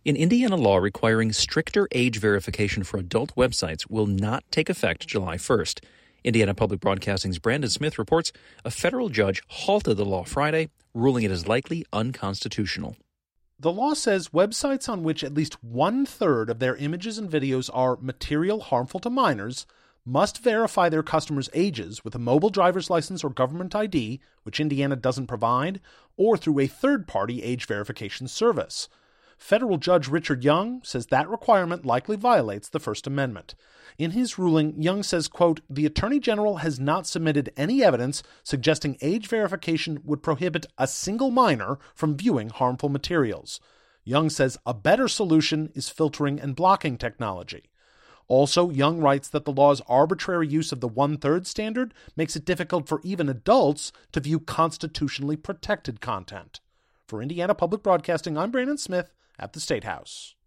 An Indiana law requiring stricter age verification for adult websites will not take effect July 1st. Indiana Public Broadcasting's Brandon Smith reports a federal judge halted the law Friday, ruling it as likely unconstitutional. The law says websites on which at least 1/3 of their images and videos are material harmful to minors must verify their customers' ages with a mobile driver's license or government ID, which Indiana doesn't provide, or through a third-party age verification service. Federal Judge Richard Young says that requirement likely violates the First Amendment. In his ruling, Young says, quote, "The Attorney General has not submitted any evidence suggesting age verification would prohibit a single minor from viewing harmful materials." Young says a better solution is filtering and blocking technology. Also, Young writes that the law's arbitrary use of the 1/3 standard makes it difficult for even adults to view constitutionally protected content. For Indiana Public Broadcasting, I'm Brandon Smith at the State House.